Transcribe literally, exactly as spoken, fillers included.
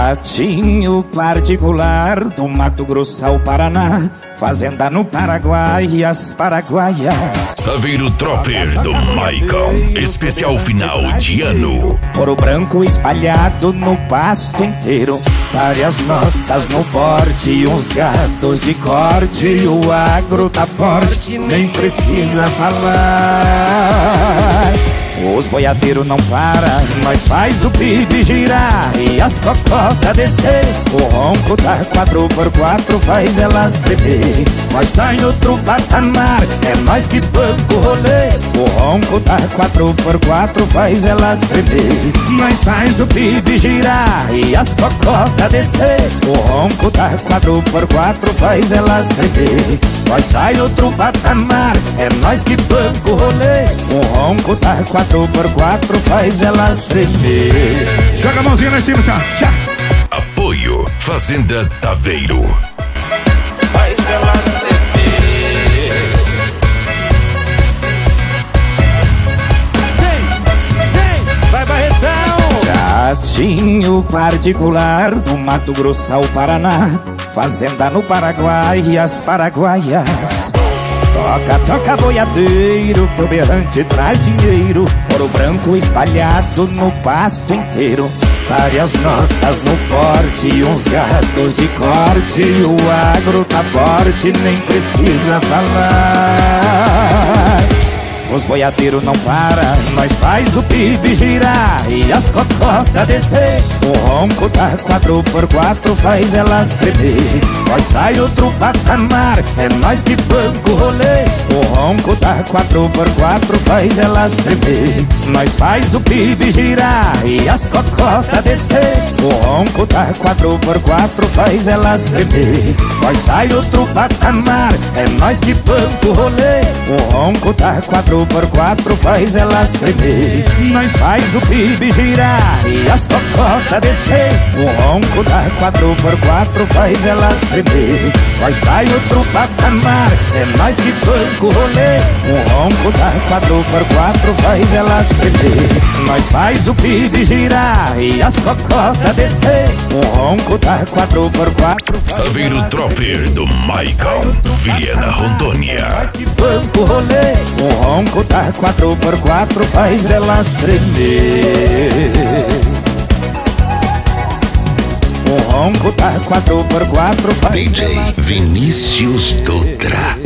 Jatinho particular do Mato Grosso ao Paraná, fazenda no Paraguai e as paraguaias. Saveiro Tropper do Maicon, especial final de ano. Ouro branco espalhado no pasto inteiro, várias notas no porte e uns gatos de corte. O agro tá forte, nem precisa falar. Os boiadeiros não param, nós faz o P I B girar e as cocotas descer. O ronco da quatro por quatro faz elas tremer. Nós tá em outro patamar, é nós que banca o rolê. O ronco da quatro por quatro faz elas tremer. Nós faz o P I B girar e as cocotas descer. O ronco da quatro por quatro faz elas tremer. Nós tá em outro patamar, é nós que banca o rolê. O ronco da quatro por quatro faz elas tremer. Joga a mãozinha lá em cima, senhor. Tchau. Apoio Fazenda Taveiro. Faz elas tremer. Vem, vem, vai Barretão. Jatinho particular do Mato Grosso ao Paraná, fazenda no Paraguai e as paraguaias. Toca, toca boiadeiro, que o berrante traz dinheiro. Ouro branco espalhado no pasto inteiro, várias notas no porte e uns gatos de corte. O agro tá forte, nem precisa falar. Os boiadeiros não param, nós faz o P I B girar e as cocotas descer. O ronco da quatro por quatro faz elas tremer. Nós faz outro patamar, é nós que banca o rolê. O ronco da quatro por quatro faz elas tremer. Nós faz o P I B girar e as cocotas descer. O ronco da quatro por quatro faz elas tremer. Nós faz outro patamar, é nós que banca o rolê. O ronco da quatro por quatro faz elas tremer. Nós faz o P I B girar e as cocotas descer. O ronco da quatro por quatro faz elas tremer. Nós faz outro patamar, é nós que banca o rolê. O ronco da quatro por quatro faz elas tremer. Nós faz o P I B girar e as cocotas descer. O ronco da quatro por quatro faz Saveiro Tropper do Maicon, Vilhena, Rondônia. nós que banca o rolê. O ronco da quatro por quatro faz elas tremer. O ronco da quatro por quatro faz D J elas tremer. Vinícius Dutra.